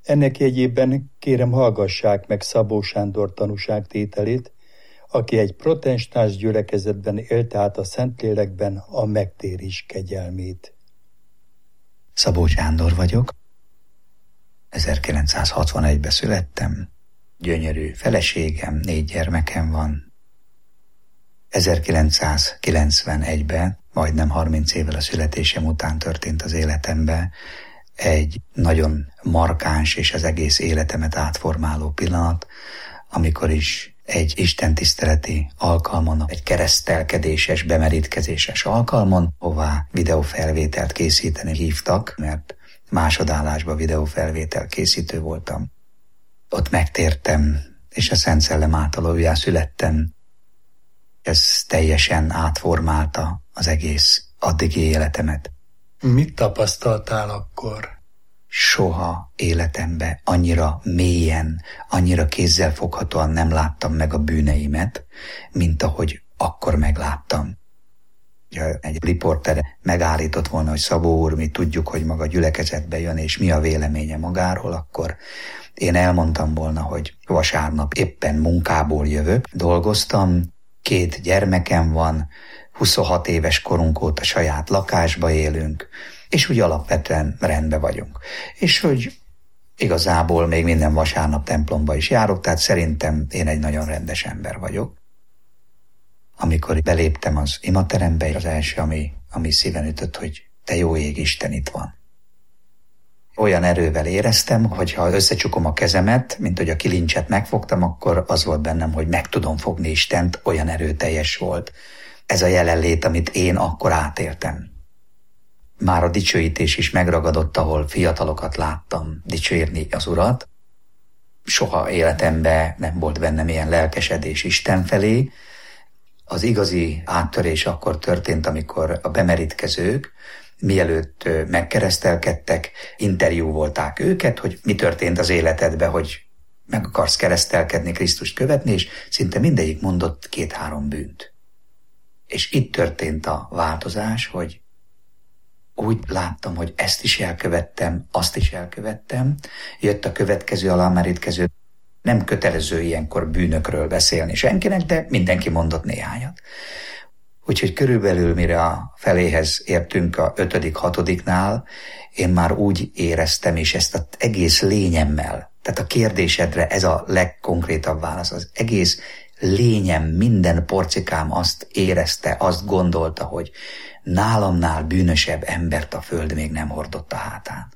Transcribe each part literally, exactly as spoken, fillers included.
Ennek jegyében kérem hallgassák meg Szabó Sándor tanúságtételét, aki egy protestáns gyülekezetben élte át a Szentlélekben a megtérés kegyelmét. Szabó Sándor vagyok. ezerkilencszázhatvanegyben születtem. Gyönyörű feleségem, négy gyermekem van. ezerkilencszázkilencvenegyben, majdnem harminc évvel a születésem után történt az életemben egy nagyon markáns és az egész életemet átformáló pillanat, amikor is egy istentiszteleti alkalmon, egy keresztelkedéses, bemerítkezéses alkalmon, hová videófelvételt készíteni hívtak, mert másodállásban videófelvétel készítő voltam. Ott megtértem, és a Szent Szellem által újjászülettem. Ez teljesen átformálta az egész addigi életemet. Mit tapasztaltál akkor? Soha életemben annyira mélyen, annyira kézzelfoghatóan nem láttam meg a bűneimet, mint ahogy akkor megláttam. Ha egy riporter megállított volna, hogy Szabó úr, mi tudjuk, hogy maga gyülekezetbe jön, és mi a véleménye magáról, akkor én elmondtam volna, hogy vasárnap éppen munkából jövök, dolgoztam, két gyermekem van, huszonhat éves korunk óta saját lakásba élünk, és úgy alapvetően rendben vagyunk. És hogy igazából még minden vasárnap templomba is járok, tehát szerintem én egy nagyon rendes ember vagyok. Amikor beléptem az imaterembe, az első, ami, ami szíven ütött, hogy te jó ég, Isten itt van. Olyan erővel éreztem, hogy ha összecsukom a kezemet, mint hogy a kilincset megfogtam, akkor az volt bennem, hogy meg tudom fogni Istent, olyan erőteljes volt. Ez a jelenlét, amit én akkor átéltem. Már a dicsőítés is megragadott, ahol fiatalokat láttam dicsérni az Urat. Soha életemben nem volt bennem ilyen lelkesedés Isten felé. Az igazi áttörés akkor történt, amikor a bemerítkezők, mielőtt megkeresztelkedtek, interjú volták őket, hogy mi történt az életedben, hogy meg akarsz keresztelkedni, Krisztust követni, és szinte mindegyik mondott két-három bűnt. És itt történt a változás, hogy úgy láttam, hogy ezt is elkövettem, azt is elkövettem. Jött a következő alámerítkező. Nem kötelező ilyenkor bűnökről beszélni senkinek, de mindenki mondott néhányat. Úgyhogy körülbelül mire a feléhez értünk a ötödik, hatodiknál, én már úgy éreztem, és ezt az egész lényemmel, tehát a kérdésedre ez a legkonkrétabb válasz, az egész lényem, minden porcikám azt érezte, azt gondolta, hogy nálamnál bűnösebb embert a föld még nem hordott a hátán.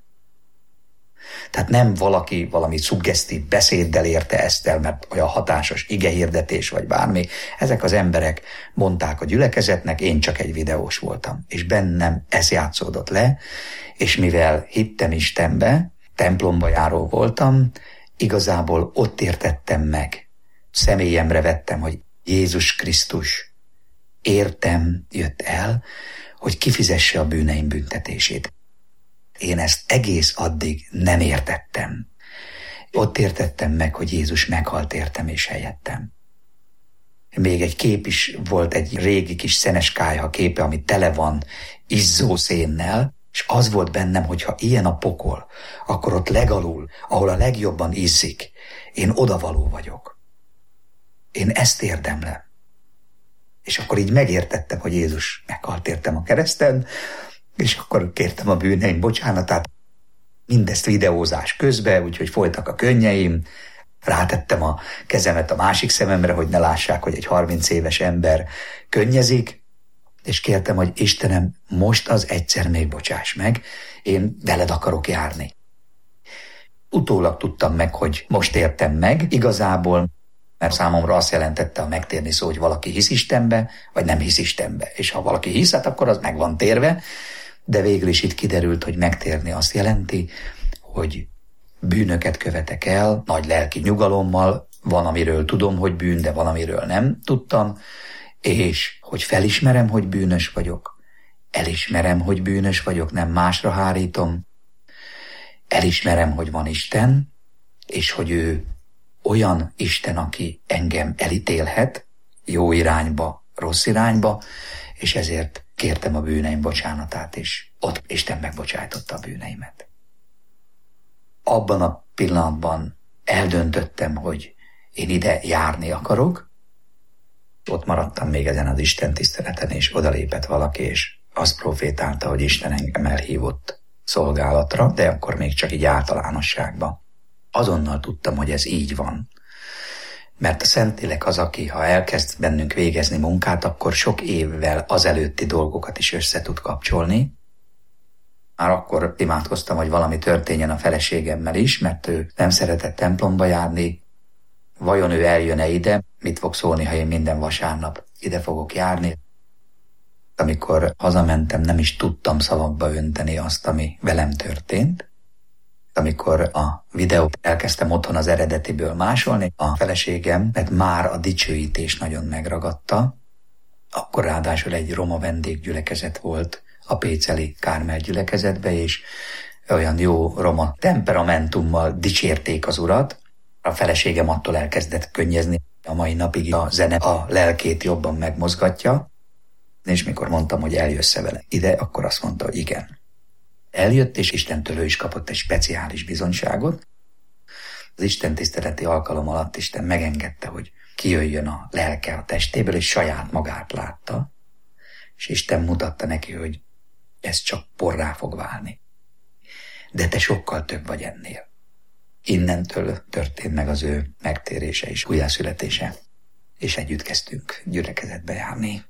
Tehát nem valaki valami szuggesztív beszéddel érte ezt el, mert olyan hatásos igehirdetés vagy bármi. Ezek az emberek mondták a gyülekezetnek, én csak egy videós voltam. És bennem ez játszódott le, és mivel hittem Istenbe, templomba járó voltam, igazából ott értettem meg. Személyemre vettem, hogy Jézus Krisztus értem jött el, hogy kifizesse a bűneim büntetését. Én ezt egész addig nem értettem. Ott értettem meg, hogy Jézus meghalt értem és helyettem. Még egy kép is volt, egy régi kis szenes kályha képe, ami tele van izzó szénnel, és az volt bennem, hogy ha ilyen a pokol, akkor ott legalul, ahol a legjobban izzik, én odavaló vagyok. Én ezt érdemlem. És akkor így megértettem, hogy Jézus meghalt értem a kereszten, és akkor kértem a bűneim bocsánatát. Mindezt videózás közben, úgyhogy folytak a könnyeim. Rátettem a kezemet a másik szememre, hogy ne lássák, hogy egy harminc éves ember könnyezik, és kértem, hogy Istenem, most az egyszer még bocsáss meg, én veled akarok járni. Utólag tudtam meg, hogy most értem meg igazából, mert számomra azt jelentette a megtérni szó, hogy valaki hisz Istenbe, vagy nem hisz Istenbe. És ha valaki hisz, hát akkor az meg van térve, de végül is itt kiderült, hogy megtérni azt jelenti, hogy bűnöket követek el, nagy lelki nyugalommal, van, amiről tudom, hogy bűn, de van, amiről nem tudtam, és hogy felismerem, hogy bűnös vagyok, elismerem, hogy bűnös vagyok, nem másra hárítom, elismerem, hogy van Isten, és hogy ő olyan Isten, aki engem elítélhet jó irányba, rossz irányba, és ezért kértem a bűneim bocsánatát, és ott Isten megbocsájtotta a bűneimet. abban a pillanatban eldöntöttem, hogy én ide járni akarok. Ott maradtam még ezen az Isten tiszteleten, és odalépett valaki, és azt profétálta, hogy Isten engem elhívott szolgálatra, de akkor még csak így általánosságban. Azonnal tudtam, hogy ez így van. Mert a Szentlélek az, aki ha elkezd bennünk végezni munkát, akkor sok évvel azelőtti dolgokat is össze tud kapcsolni. Már akkor imádkoztam, hogy valami történjen a feleségemmel is, mert ő nem szeretett templomba járni. Vajon ő eljön-e ide? Mit fog szólni, ha én minden vasárnap ide fogok járni? Amikor hazamentem, nem is tudtam szavakba önteni azt, ami velem történt. Amikor a videót elkezdtem otthon az eredetiből másolni, a feleségem, mert már a dicsőítés nagyon megragadta, akkor ráadásul egy roma vendéggyülekezet volt a péceli Kármel gyülekezetbe, és olyan jó roma temperamentummal dicsérték az Urat. A feleségem attól elkezdett könnyezni, a mai napig a zene a lelkét jobban megmozgatja, és mikor mondtam, hogy eljössze vele ide, akkor azt mondta, hogy igen. Eljött, és Istentől ő is kapott egy speciális bizonyságot. Az Isten tiszteleti alkalom alatt Isten megengedte, hogy kijöjjön a lelke a testéből, és saját magát látta, és Isten mutatta neki, hogy ez csak porrá fog válni. De te sokkal több vagy ennél. Innentől történt meg az ő megtérése és újjászületése, és együtt kezdtünk gyülekezetbe járni.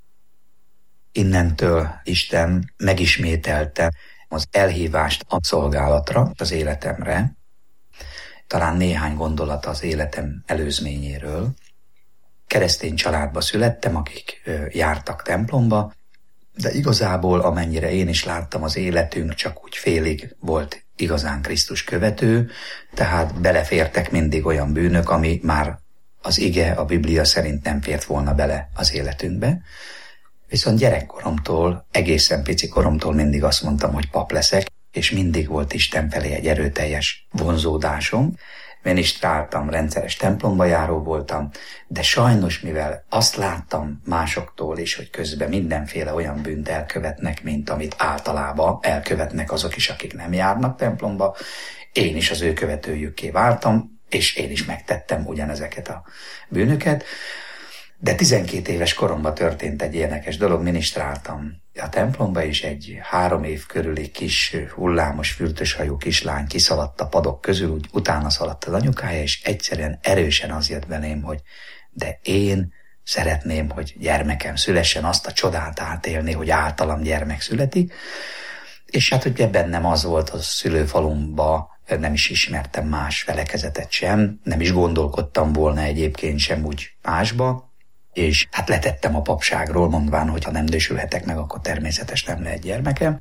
Innentől Isten megismételte az elhívást a szolgálatra, az életemre, talán néhány gondolat az életem előzményéről. Keresztény családba születtem, akik jártak templomba, de igazából amennyire én is láttam, az életünk csak úgy félig volt igazán Krisztus követő, tehát belefértek mindig olyan bűnök, ami már az ige, a Biblia szerint nem fért volna bele az életünkbe. Viszont gyerekkoromtól, egészen pici koromtól mindig azt mondtam, hogy pap leszek, és mindig volt Isten felé egy erőteljes vonzódásom. Minisztráltam, rendszeres templomba járó voltam, de sajnos, mivel azt láttam másoktól is, hogy közben mindenféle olyan bűnt elkövetnek, mint amit általában elkövetnek azok is, akik nem járnak templomba, én is az ő követőjükké váltam, és én is megtettem ugyanezeket a bűnöket. De tizenkét éves koromban történt egy érdekes dolog, minisztráltam a templomba, és egy három év körüli kis hullámos, fürtöshajú kislány kiszaladt a padok közül, úgy utána szaladt az anyukája, és egyszerűen erősen az jött belém, hogy de én szeretném, hogy gyermekem szülessen, azt a csodát átélni, hogy általam gyermek születik. És hát ugye bennem az volt a szülőfalumba, nem is ismertem más felekezetet sem, nem is gondolkodtam volna egyébként sem úgy másba, és hát letettem a papságról, mondván, hogy ha nem dösülhetek meg, akkor természetes nem lehet gyermekem.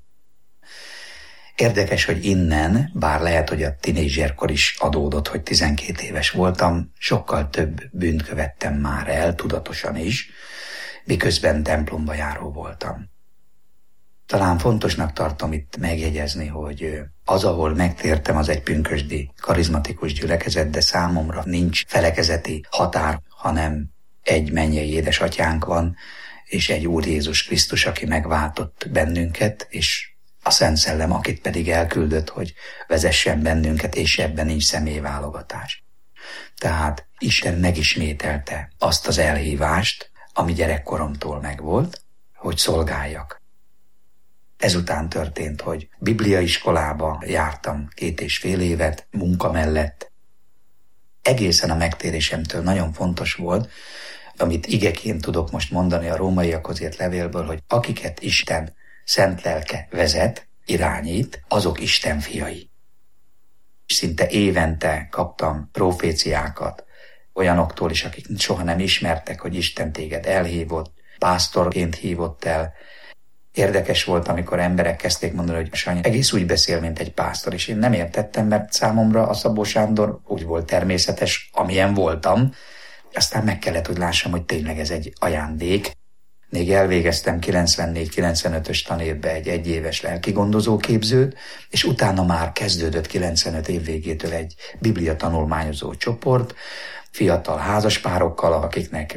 Érdekes, hogy innen, bár lehet, hogy a tinédzserkor is adódott, hogy tizenkét éves voltam, sokkal több bűnt követtem már el, tudatosan is, miközben templomba járó voltam. Talán fontosnak tartom itt megjegyezni, hogy az, ahol megtértem, az egy pünkösdi, karizmatikus gyülekezet, de számomra nincs felekezeti határ, hanem egy mennyei édesatyánk van, és egy Úr Jézus Krisztus, aki megváltott bennünket, és a Szent Szellem, akit pedig elküldött, hogy vezessen bennünket, és ebben nincs személyválogatás. Tehát Isten megismételte azt az elhívást, ami gyerekkoromtól megvolt, hogy szolgáljak. Ezután történt, hogy bibliaiskolába jártam két és fél évet, munka mellett. Egészen a megtérésemtől nagyon fontos volt, amit igeként tudok most mondani a rómaiakhoz írt levélből, hogy akiket Isten szent lelke vezet, irányít, azok Isten fiai. Szinte évente kaptam proféciákat olyanoktól is, akik soha nem ismertek, hogy Isten téged elhívott, pásztorként hívott el. Érdekes volt, amikor emberek kezdték mondani, hogy Sanyi egész úgy beszél, mint egy pásztor, és én nem értettem, mert számomra a Szabó Sándor úgy volt természetes, amilyen voltam. Aztán meg kellett, hogy lássam, hogy tényleg ez egy ajándék. Még elvégeztem kilencvennégy kilencvenötös tanévbe egy egyéves lelkigondozó képzőt, és utána már kezdődött kilencvenöt év végétől egy biblia tanulmányozó csoport, fiatal házaspárokkal, akiknek mi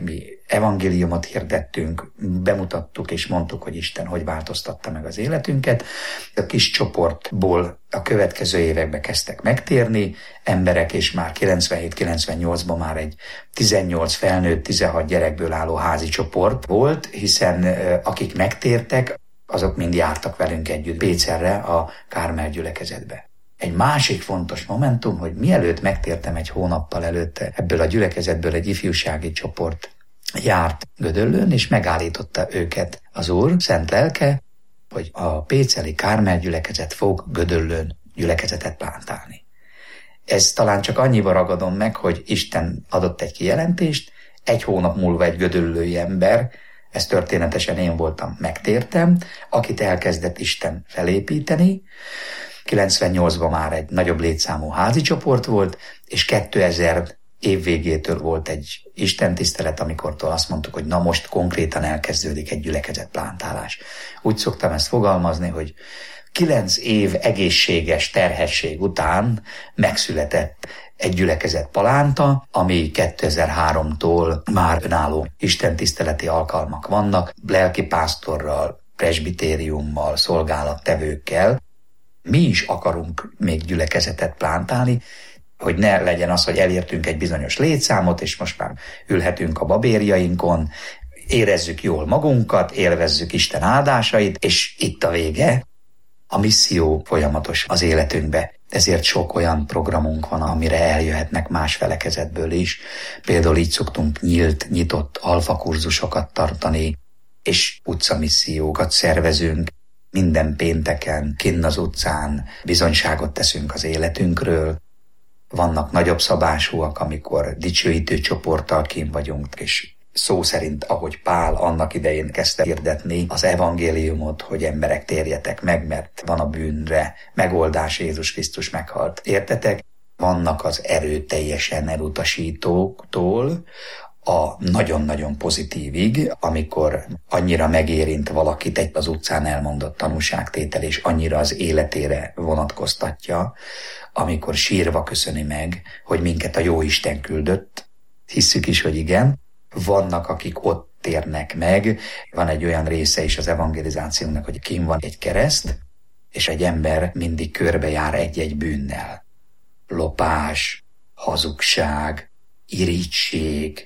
evangéliumot hirdettünk, bemutattuk és mondtuk, hogy Isten hogy változtatta meg az életünket. A kis csoportból a következő években kezdtek megtérni emberek, és már kilencvenhét kilencvennyolcban már egy tizennyolc felnőtt, tizenhat gyerekből álló házi csoport volt, hiszen akik megtértek, azok mind jártak velünk együtt Pécelre, a Kármel gyülekezetbe. Egy másik fontos momentum, hogy mielőtt megtértem egy hónappal előtte, ebből a gyülekezetből egy ifjúsági csoport járt Gödöllőn, és megállította őket az Úr szent lelke, hogy a péceli Kármel gyülekezet fog Gödöllőn gyülekezetet plántálni. Ez talán csak annyiba ragadom meg, hogy Isten adott egy kijelentést, egy hónap múlva egy gödöllői ember, ez történetesen én voltam, megtértem, akit elkezdett Isten felépíteni. kilencvennyolcban már egy nagyobb létszámú házi csoport volt, és kétezer év végétől volt egy istentisztelet, amikortól azt mondtuk, hogy na most konkrétan elkezdődik egy gyülekezetplántálás. Úgy szoktam ezt fogalmazni, hogy kilenc év egészséges terhesség után megszületett egy gyülekezet palánta, ami kétezer-háromtól már önálló istentiszteleti alkalmak vannak, lelkipásztorral, presbitériummal, szolgálattevőkkel. Mi is akarunk még gyülekezetet plántálni, hogy ne legyen az, hogy elértünk egy bizonyos létszámot, és most már ülhetünk a babérjainkon, érezzük jól magunkat, élvezzük Isten áldásait, és itt a vége. A misszió folyamatos az életünkbe, ezért sok olyan programunk van, amire eljöhetnek más felekezetből is. Például így szoktunk nyílt, nyitott alfakurzusokat tartani, és utcamissziókat szervezünk. Minden pénteken, kinn az utcán bizonyságot teszünk az életünkről. Vannak nagyobb szabásúak, amikor dicsőítő csoporttal kint vagyunk, és szó szerint, ahogy Pál annak idején kezdte hirdetni az evangéliumot, hogy emberek térjetek meg, mert van a bűnre megoldás, Jézus Krisztus meghalt. Értetek? Vannak az erőteljesen elutasítóktól a nagyon-nagyon pozitívig, amikor annyira megérint valakit egy az utcán elmondott tanúságtétel, és annyira az életére vonatkoztatja, amikor sírva köszöni meg, hogy minket a Jóisten küldött. Hisszük is, hogy igen. Vannak, akik ott térnek meg. Van egy olyan része is az evangelizációnak, hogy kint van egy kereszt, és egy ember mindig körbejár egy-egy bűnnel. Lopás, hazugság, irigység,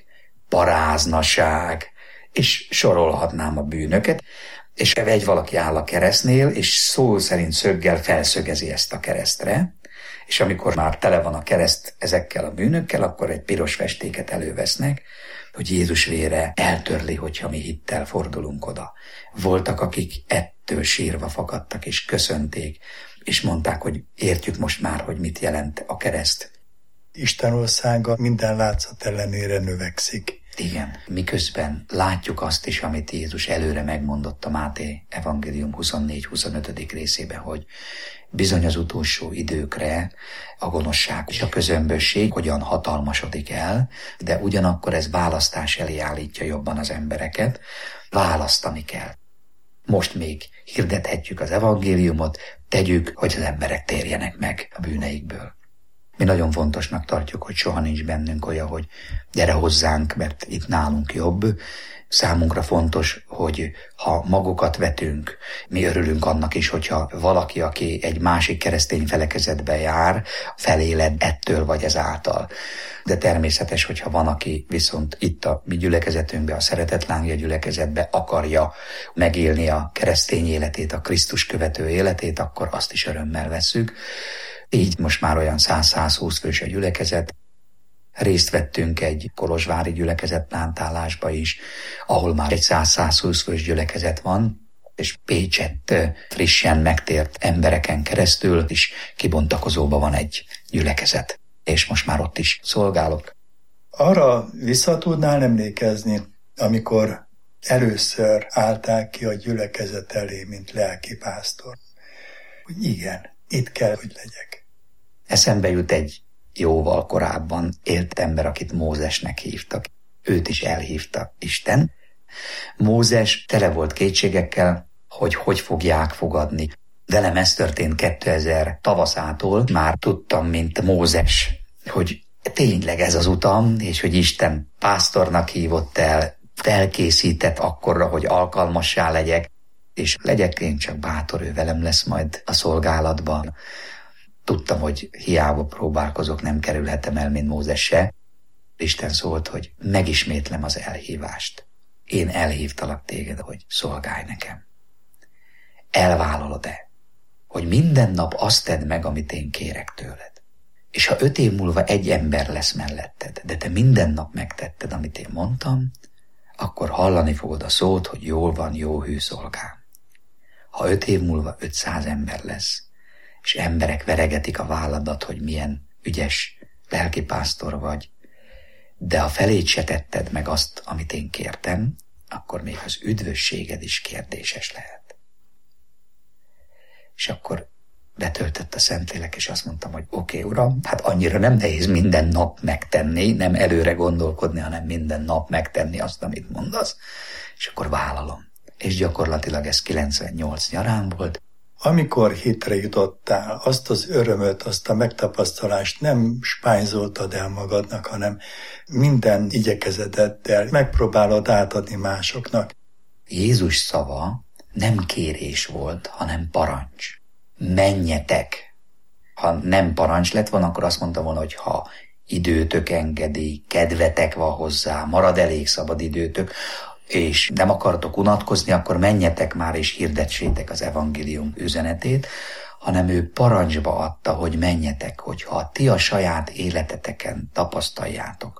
paráznaság, és sorolhatnám a bűnöket, és egy valaki áll a keresztnél, és szó szerint szöggel felszögezi ezt a keresztre, és amikor már tele van a kereszt ezekkel a bűnökkel, akkor egy piros festéket elővesznek, hogy Jézus vére eltörli, hogyha mi hittel fordulunk oda. Voltak, akik ettől sírva fakadtak, és köszönték, és mondták, hogy értjük most már, hogy mit jelent a kereszt. Isten országa minden látszat ellenére növekszik. Igen, miközben látjuk azt is, amit Jézus előre megmondott a Máté evangélium huszonnégy huszonötödik részében, hogy bizony az utolsó időkre a gonoszság és a közömbösség hogyan hatalmasodik el, de ugyanakkor ez választás elé állítja jobban az embereket. Választani kell. Most még hirdethetjük az evangéliumot, tegyük, hogy az emberek térjenek meg a bűneikből. Mi nagyon fontosnak tartjuk, hogy soha nincs bennünk olyan, hogy gyere hozzánk, mert itt nálunk jobb. Számunkra fontos, hogy ha magukat vetünk, mi örülünk annak is, hogyha valaki, aki egy másik keresztény felekezetbe jár, feléled ettől vagy ezáltal. De természetes, hogyha van, aki viszont itt a mi gyülekezetünkbe, a Szeretetlángja gyülekezetbe akarja megélni a keresztény életét, a Krisztus követő életét, akkor azt is örömmel vesszük. Így most már olyan száz-százhúsz fős a gyülekezet. Részt vettünk egy kolozsvári gyülekezetplántálásba is, ahol már egy száz-százhúsz fős gyülekezet van, és Pécsett frissen megtért embereken keresztül is kibontakozóban van egy gyülekezet, és most már ott is szolgálok. Arra vissza tudnál emlékezni, amikor először álltál ki a gyülekezet elé, mint lelkipásztor, hogy igen, itt kell, hogy legyek. Eszembe jut egy jóval korábban élt ember, akit Mózesnek hívtak. Őt is elhívta Isten. Mózes tele volt kétségekkel, hogy hogy fogják fogadni. Velem ez történt kétezer tavaszától, már tudtam, mint Mózes, hogy tényleg ez az utam, és hogy Isten pásztornak hívott el, felkészített akkorra, hogy alkalmassá legyek, és legyek én csak bátor, ő velem lesz majd a szolgálatban. Tudtam, hogy hiába próbálkozok, nem kerülhetem el, mint Mózes se. Isten szólt, hogy megismétlem az elhívást. Én elhívtalak téged, hogy szolgálj nekem. Elvállalod-e, hogy minden nap azt tedd meg, amit én kérek tőled? És ha öt év múlva egy ember lesz melletted, de te minden nap megtetted, amit én mondtam, akkor hallani fogod a szót, hogy jól van, jó hű szolgám. Ha öt év múlva ötszáz ember lesz, és emberek veregetik a válladat, hogy milyen ügyes lelkipásztor vagy, de ha felét se tetted meg azt, amit én kértem, akkor még az üdvösséged is kérdéses lehet. És akkor betöltött a Szentlélek, és azt mondtam, hogy oké, okay, Uram, hát annyira nem nehéz minden nap megtenni, nem előre gondolkodni, hanem minden nap megtenni azt, amit mondasz, és akkor vállalom. És gyakorlatilag ez kilencvennyolc nyarán volt. Amikor hitre jutottál, azt az örömöt, azt a megtapasztalást nem spányzoltad el magadnak, hanem minden igyekezeteddel megpróbálod átadni másoknak. Jézus szava nem kérés volt, hanem parancs. Menjetek! Ha nem parancs lett volna, akkor azt mondta volna, hogy ha időtök engedi, kedvetek van hozzá, marad elég szabad időtök, és nem akartok unatkozni, akkor menjetek már és hirdetsétek az evangélium üzenetét, hanem ő parancsba adta, hogy menjetek, hogyha ti a saját életeteken tapasztaljátok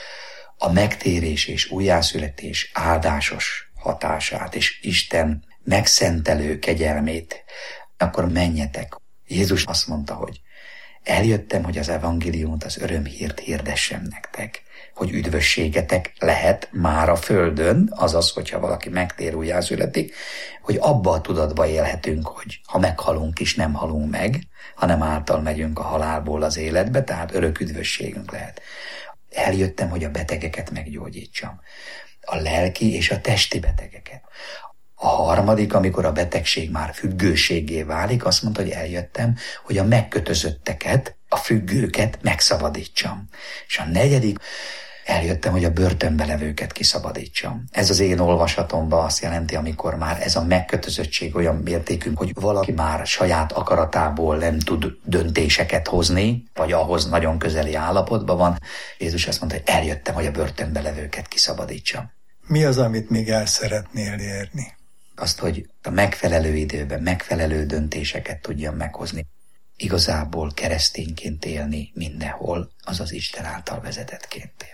a megtérés és újjászületés áldásos hatását, és Isten megszentelő kegyelmét, akkor menjetek. Jézus azt mondta, hogy eljöttem, hogy az evangéliumot, az örömhírt hirdessem nektek, hogy üdvösségetek lehet már a földön, azaz, hogyha valaki megtér, újjászületik, hogy abba a tudatba élhetünk, hogy ha meghalunk is, nem halunk meg, hanem által megyünk a halálból az életbe, tehát örök üdvösségünk lehet. Eljöttem, hogy a betegeket meggyógyítsam, a lelki és a testi betegeket. A harmadik, amikor a betegség már függőségé válik, azt mondta, hogy eljöttem, hogy a megkötözötteket, a függőket megszabadítsam. És a negyedik, eljöttem, hogy a börtönbe levőket kiszabadítsam. Ez az én olvasatomban azt jelenti, amikor már ez a megkötözöttség olyan mértékű, hogy valaki már saját akaratából nem tud döntéseket hozni, vagy ahhoz nagyon közeli állapotban van. Jézus azt mondta, hogy eljöttem, hogy a börtönbe levőket kiszabadítsam. Mi az, amit még el szeretnél érni? Azt, hogy a megfelelő időben megfelelő döntéseket tudjam meghozni. Igazából keresztényként élni mindenhol, azaz Isten által vezetettként élni.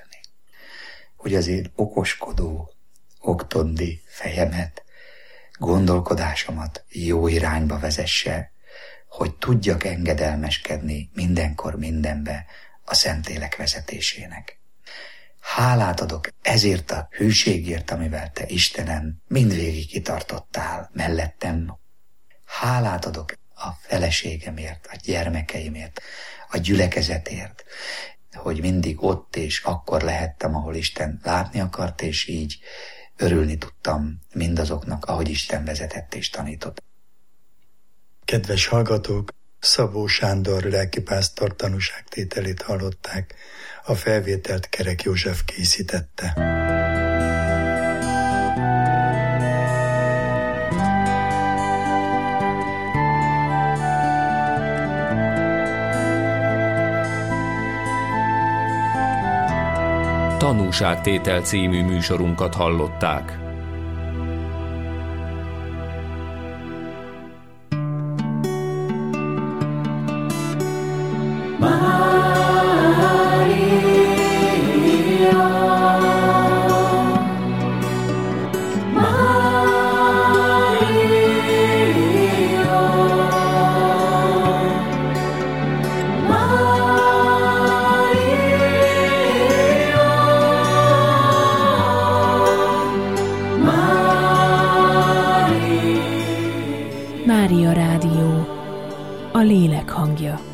Hogy az én okoskodó, oktondi fejemet, gondolkodásomat jó irányba vezesse, hogy tudjak engedelmeskedni mindenkor mindenbe a Szentlélek vezetésének. Hálát adok ezért a hűségért, amivel te, Istenem, mindvégig kitartottál mellettem. Hálát adok a feleségemért, a gyermekeimért, a gyülekezetért, hogy mindig ott és akkor lehettem, ahol Isten látni akart, és így örülni tudtam mindazoknak, ahogy Isten vezetett és tanított. Kedves hallgatók, Szabó Sándor lelkipásztor tanúságtételét hallották, a felvételt Kerek József készítette. Tanúságtétel című műsorunkat hallották. Mária Rádió, a lélek hangja.